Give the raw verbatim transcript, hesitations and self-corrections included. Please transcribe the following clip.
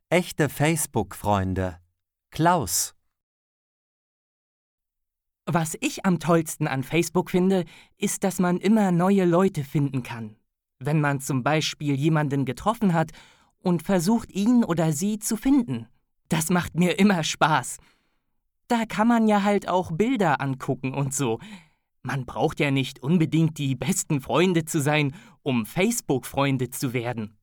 Echte Facebook-Freunde. Klaus. Was ich am tollsten an Facebook finde, ist, dass man immer neue Leute finden kann. Wenn man zum Beispiel jemanden getroffen hat und versucht, ihn oder sie zu finden. Das macht mir immer Spaß. Da kann man ja halt auch Bilder angucken und so. Man braucht ja nicht unbedingt die besten Freunde zu sein, um Facebook-Freunde zu werden.